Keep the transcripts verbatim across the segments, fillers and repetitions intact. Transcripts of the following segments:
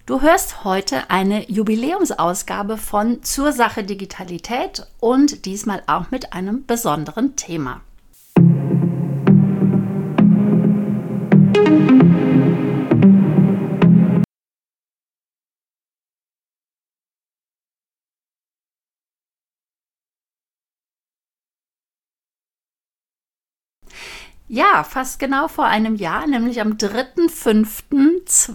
Du hörst heute eine Jubiläumsausgabe von Zur Sache Digitalität und diesmal auch mit einem besonderen Thema. Ja, fast genau vor einem Jahr, nämlich am dritten fünften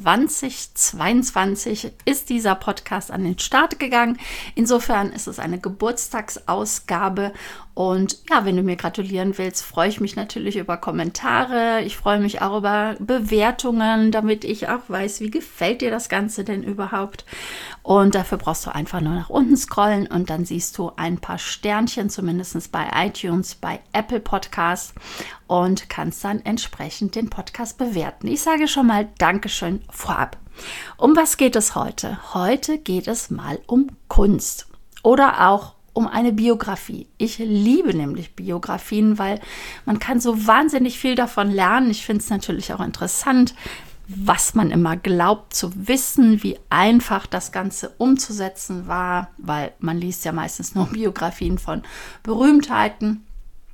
zweitausendzweiundzwanzig ist dieser Podcast an den Start gegangen. Insofern ist es eine Geburtstagsausgabe und ja, wenn du mir gratulieren willst, freue ich mich natürlich über Kommentare. Ich freue mich auch über Bewertungen, damit ich auch weiß, wie gefällt dir das Ganze denn überhaupt. Und dafür brauchst du einfach nur nach unten scrollen und dann siehst du ein paar Sternchen, zumindest bei iTunes, bei Apple Podcasts und kannst dann entsprechend den Podcast bewerten. Ich sage schon mal Dankeschön vorab. Um was geht es heute? Heute geht es mal um Kunst oder auch um eine Biografie. Ich liebe nämlich Biografien, weil man kann so wahnsinnig viel davon lernen. Ich finde es natürlich auch interessant, was man immer glaubt zu wissen, wie einfach das Ganze umzusetzen war, weil man liest ja meistens nur Biografien von Berühmtheiten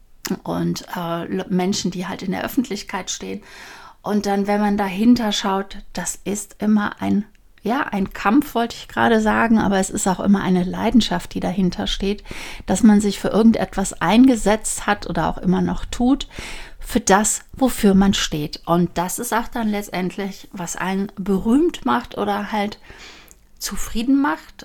und äh, Menschen, die halt in der Öffentlichkeit stehen. Und dann, wenn man dahinter schaut, das ist immer ein, ja, ein Kampf, wollte ich gerade sagen, aber es ist auch immer eine Leidenschaft, die dahinter steht, dass man sich für irgendetwas eingesetzt hat oder auch immer noch tut, für das, wofür man steht. Und das ist auch dann letztendlich, was einen berühmt macht oder halt zufrieden macht.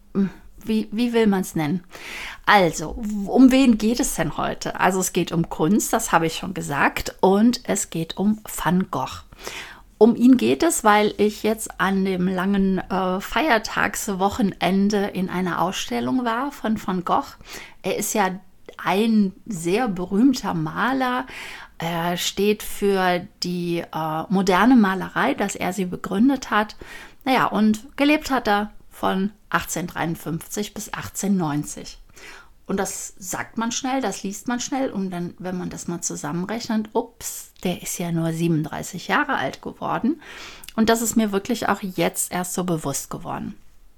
Wie, wie will man es nennen? Also, um wen geht es denn heute? Also es geht um Kunst, das habe ich schon gesagt, und es geht um Van Gogh. Um ihn geht es, weil ich jetzt an dem langen äh, Feiertagswochenende in einer Ausstellung war von Van Gogh. Er ist ja ein sehr berühmter Maler. Er steht für die äh, moderne Malerei, dass er sie begründet hat. Naja, und gelebt hat er von achtzehnhundertdreiundfünfzig bis achtzehnhundertneunzig. Und das sagt man schnell, das liest man schnell. Und dann, wenn man das mal zusammenrechnet, ups, der ist ja nur siebenunddreißig Jahre alt geworden. Und das ist mir wirklich auch jetzt erst so bewusst geworden.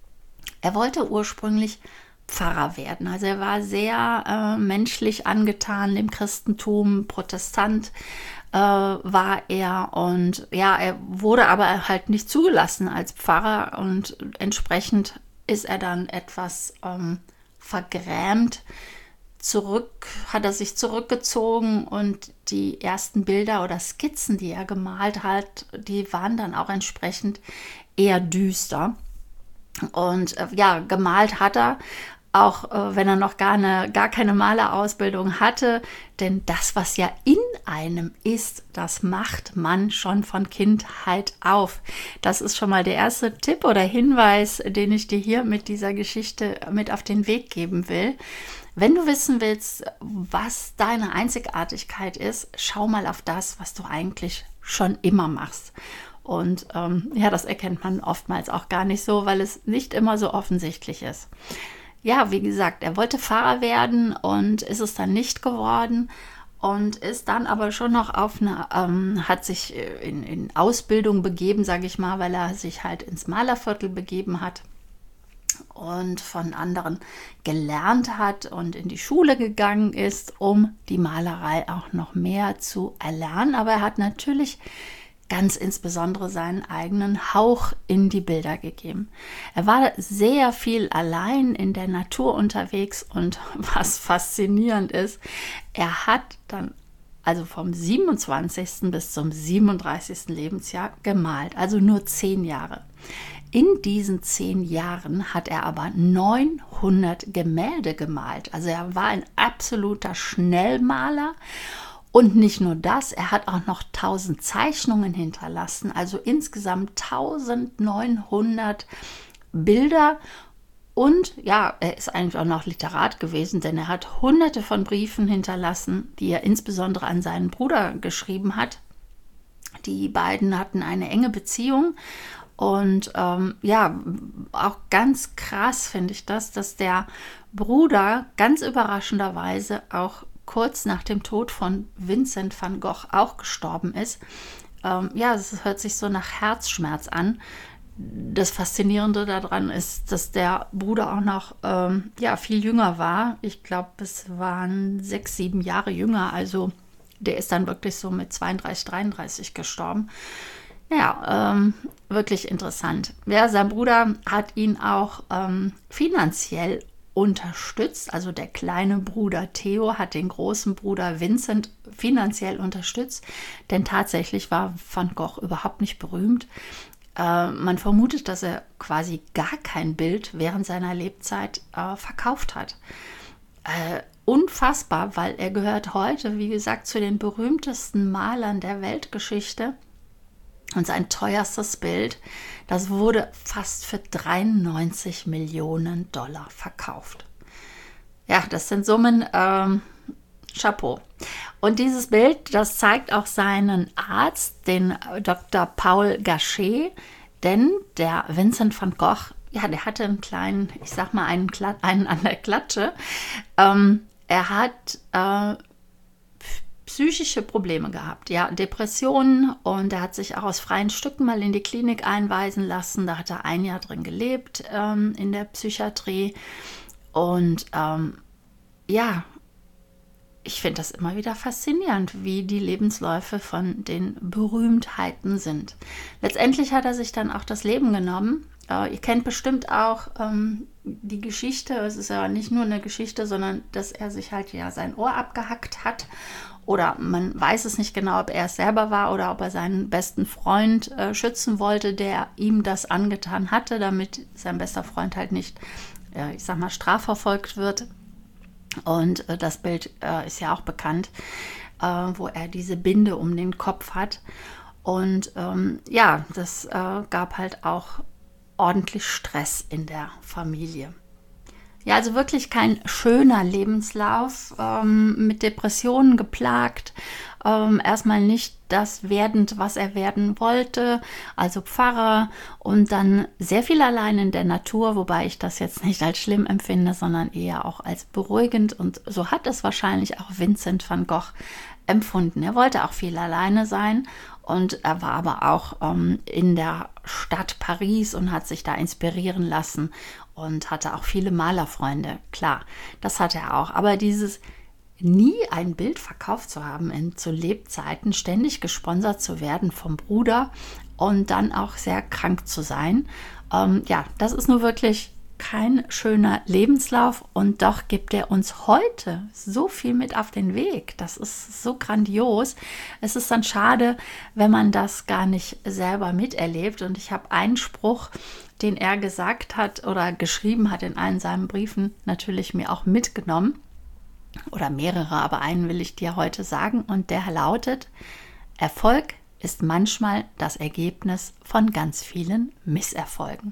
Er wollte ursprünglich Pfarrer werden. Also er war sehr äh, menschlich angetan dem Christentum, Protestant äh, war er und ja, er wurde aber halt nicht zugelassen als Pfarrer und entsprechend ist er dann etwas ähm, vergrämt. Zurück, hat er sich zurückgezogen und die ersten Bilder oder Skizzen, die er gemalt hat, die waren dann auch entsprechend eher düster. Und äh, ja, gemalt hat er, auch äh, wenn er noch gar, eine, gar keine Malerausbildung hatte, denn das, was ja in einem ist, das macht man schon von Kindheit auf. Das ist schon mal der erste Tipp oder Hinweis, den ich dir hier mit dieser Geschichte mit auf den Weg geben will. Wenn du wissen willst, was deine Einzigartigkeit ist, schau mal auf das, was du eigentlich schon immer machst. Und ähm, ja, das erkennt man oftmals auch gar nicht so, weil es nicht immer so offensichtlich ist. Ja, wie gesagt, er wollte Pfarrer werden und ist es dann nicht geworden und ist dann aber schon noch auf eine, ähm, hat sich in, in Ausbildung begeben, sage ich mal, weil er sich halt ins Malerviertel begeben hat und von anderen gelernt hat und in die Schule gegangen ist, um die Malerei auch noch mehr zu erlernen. Aber er hat natürlich ganz insbesondere seinen eigenen Hauch in die Bilder gegeben. Er war sehr viel allein in der Natur unterwegs und was faszinierend ist, er hat dann also vom siebenundzwanzigsten bis zum siebenunddreißigsten Lebensjahr gemalt, also nur zehn Jahre. In diesen zehn Jahren hat er aber neunhundert Gemälde gemalt. Also er war ein absoluter Schnellmaler. Und nicht nur das, er hat auch noch tausend Zeichnungen hinterlassen, also insgesamt eintausendneunhundert Bilder. Und ja, er ist eigentlich auch noch Literat gewesen, denn er hat hunderte von Briefen hinterlassen, die er insbesondere an seinen Bruder geschrieben hat. Die beiden hatten eine enge Beziehung. Und ähm, ja, auch ganz krass finde ich das, dass der Bruder ganz überraschenderweise auch kurz nach dem Tod von Vincent van Gogh auch gestorben ist. Ähm, ja, es hört sich so nach Herzschmerz an, das Faszinierende daran ist, dass der Bruder auch noch ähm, ja, viel jünger war. Ich glaube, es waren sechs, sieben Jahre jünger. Also der ist dann wirklich so mit zweiunddreißig, dreiunddreißig gestorben. Ja, ähm, wirklich interessant. Ja, sein Bruder hat ihn auch ähm, finanziell unterstützt. Also der kleine Bruder Theo hat den großen Bruder Vincent finanziell unterstützt. Denn tatsächlich war Van Gogh überhaupt nicht berühmt. Man vermutet, dass er quasi gar kein Bild während seiner Lebzeit äh, verkauft hat. Äh, unfassbar, weil er gehört heute, wie gesagt, zu den berühmtesten Malern der Weltgeschichte. Und sein teuerstes Bild, das wurde fast für dreiundneunzig Millionen Dollar verkauft. Ja, das sind Summen, ähm, Chapeau. Und dieses Bild, das zeigt auch seinen Arzt, den Doktor Paul Gachet, denn der Vincent van Gogh, ja, der hatte einen kleinen, ich sag mal, einen, einen an der Klatsche. Ähm, er hat äh, psychische Probleme gehabt, ja, Depressionen, und er hat sich auch aus freien Stücken mal in die Klinik einweisen lassen. Da hat er ein Jahr drin gelebt, ähm, in der Psychiatrie. Und ähm, ja, ich finde das immer wieder faszinierend, wie die Lebensläufe von den Berühmtheiten sind. Letztendlich hat er sich dann auch das Leben genommen. Äh, ihr kennt bestimmt auch ähm, die Geschichte, es ist ja nicht nur eine Geschichte, sondern dass er sich halt ja sein Ohr abgehackt hat. Oder man weiß es nicht genau, ob er es selber war oder ob er seinen besten Freund äh, schützen wollte, der ihm das angetan hatte, damit sein bester Freund halt nicht, äh, ich sag mal, strafverfolgt wird. Und äh, das Bild äh, ist ja auch bekannt, äh, wo er diese Binde um den Kopf hat. Und ähm, ja, das äh, gab halt auch ordentlich Stress in der Familie. Ja, also wirklich kein schöner Lebenslauf, ähm, mit Depressionen geplagt, ähm, erstmal nicht das werdend, was er werden wollte, also Pfarrer, und dann sehr viel allein in der Natur, wobei ich das jetzt nicht als schlimm empfinde, sondern eher auch als beruhigend, und so hat es wahrscheinlich auch Vincent van Gogh empfunden. Er wollte auch viel alleine sein, und er war aber auch ähm, in der Stadt Paris und hat sich da inspirieren lassen und hatte auch viele Malerfreunde. Klar, das hatte er auch. Aber dieses nie ein Bild verkauft zu haben, in, zu Lebzeiten ständig gesponsert zu werden vom Bruder und dann auch sehr krank zu sein, ähm, ja, das ist nur wirklich kein schöner Lebenslauf, und doch gibt er uns heute so viel mit auf den Weg. Das ist so grandios. Es ist dann schade, wenn man das gar nicht selber miterlebt. Und ich habe einen Spruch, den er gesagt hat oder geschrieben hat in allen seinen Briefen, natürlich mir auch mitgenommen. Oder mehrere, aber einen will ich dir heute sagen. Und der lautet: Erfolg ist manchmal das Ergebnis von ganz vielen Misserfolgen.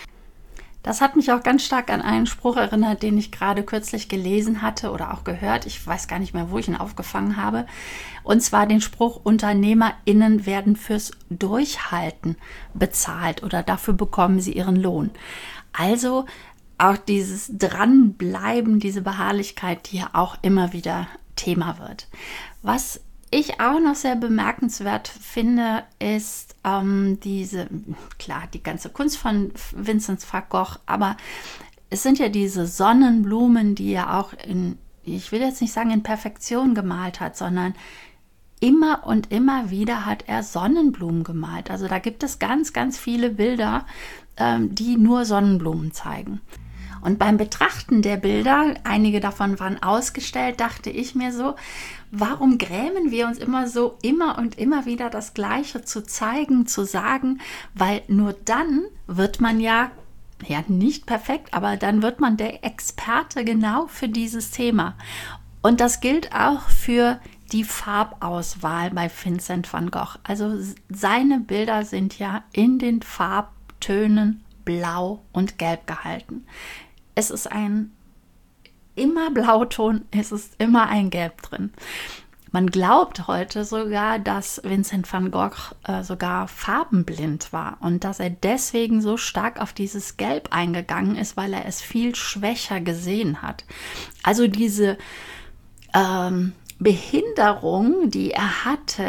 Das hat mich auch ganz stark an einen Spruch erinnert, den ich gerade kürzlich gelesen hatte oder auch gehört. Ich weiß gar nicht mehr, wo ich ihn aufgefangen habe. Und zwar den Spruch: UnternehmerInnen werden fürs Durchhalten bezahlt oder dafür bekommen sie ihren Lohn. Also auch dieses Dranbleiben, diese Beharrlichkeit, die ja auch immer wieder Thema wird. Was ich auch noch sehr bemerkenswert finde, ist ähm, diese, klar, die ganze Kunst von Vincent van Gogh, aber es sind ja diese Sonnenblumen, die er auch in, ich will jetzt nicht sagen in Perfektion gemalt hat, sondern immer und immer wieder hat er Sonnenblumen gemalt. Also da gibt es ganz, ganz viele Bilder, ähm, die nur Sonnenblumen zeigen. Und beim Betrachten der Bilder, einige davon waren ausgestellt, dachte ich mir so, warum grämen wir uns immer so, immer und immer wieder das Gleiche zu zeigen, zu sagen? Weil nur dann wird man ja, ja nicht perfekt, aber dann wird man der Experte genau für dieses Thema. Und das gilt auch für die Farbauswahl bei Vincent van Gogh. Also seine Bilder sind ja in den Farbtönen Blau und Gelb gehalten. Es ist ein immer Blauton, es ist immer ein Gelb drin. Man glaubt heute sogar, dass Vincent van Gogh äh, sogar farbenblind war und dass er deswegen so stark auf dieses Gelb eingegangen ist, weil er es viel schwächer gesehen hat. Also diese ähm, Behinderung, die er hatte,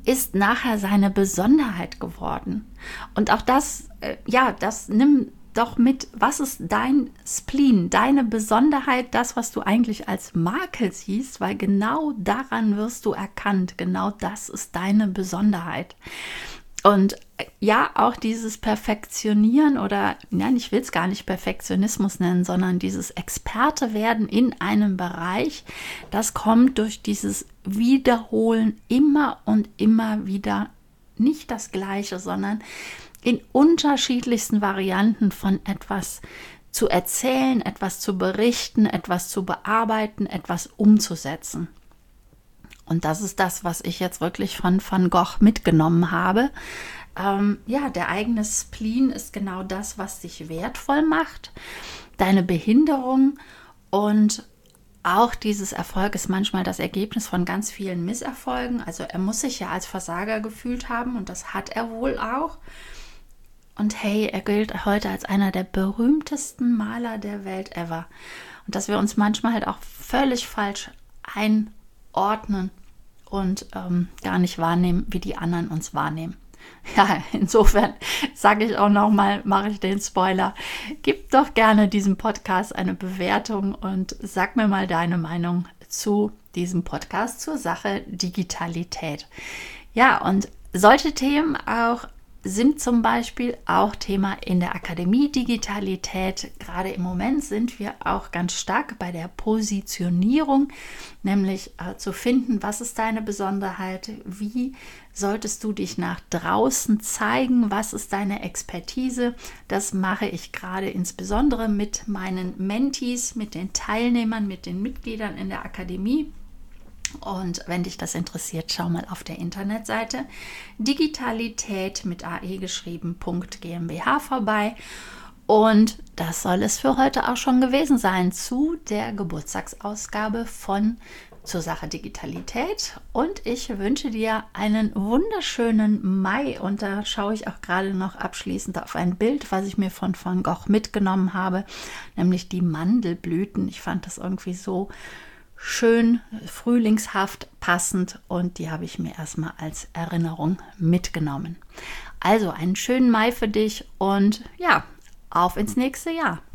ist nachher seine Besonderheit geworden. Und auch das, äh, ja, das nimm doch mit, was ist dein Spleen, deine Besonderheit, das, was du eigentlich als Makel siehst, weil genau daran wirst du erkannt, genau das ist deine Besonderheit. Und ja, auch dieses Perfektionieren oder, nein, ich will es gar nicht Perfektionismus nennen, sondern dieses Experte werden in einem Bereich, das kommt durch dieses Wiederholen immer und immer wieder, nicht das Gleiche, sondern in unterschiedlichsten Varianten von etwas zu erzählen, etwas zu berichten, etwas zu bearbeiten, etwas umzusetzen. Und das ist das, was ich jetzt wirklich von Van Gogh mitgenommen habe. Ähm, ja, der eigene Spleen ist genau das, was dich wertvoll macht. Deine Behinderung und auch dieses Erfolg ist manchmal das Ergebnis von ganz vielen Misserfolgen. Also er muss sich ja als Versager gefühlt haben und das hat er wohl auch. Und hey, er gilt heute als einer der berühmtesten Maler der Welt ever. Und dass wir uns manchmal halt auch völlig falsch einordnen und ähm, gar nicht wahrnehmen, wie die anderen uns wahrnehmen. Ja, insofern sage ich auch nochmal, mache ich den Spoiler. Gib doch gerne diesem Podcast eine Bewertung und sag mir mal deine Meinung zu diesem Podcast zur Sache Digitalität. Ja, und solche Themen auch sind zum Beispiel auch Thema in der Akademie Digitalität. Gerade im Moment sind wir auch ganz stark bei der Positionierung, nämlich äh, zu finden, was ist deine Besonderheit, wie solltest du dich nach draußen zeigen, was ist deine Expertise. Das mache ich gerade insbesondere mit meinen Mentees, mit den Teilnehmern, mit den Mitgliedern in der Akademie. Und wenn dich das interessiert, schau mal auf der Internetseite Digitalität mit ae geschrieben .gmbh vorbei. Und das soll es für heute auch schon gewesen sein zu der Geburtstagsausgabe von Zur Sache Digitalität. Und ich wünsche dir einen wunderschönen Mai. Und da schaue ich auch gerade noch abschließend auf ein Bild, was ich mir von Van Gogh mitgenommen habe, nämlich die Mandelblüten. Ich fand das irgendwie so schön, frühlingshaft, passend und die habe ich mir erstmal als Erinnerung mitgenommen. Also einen schönen Mai für dich und ja, auf ins nächste Jahr.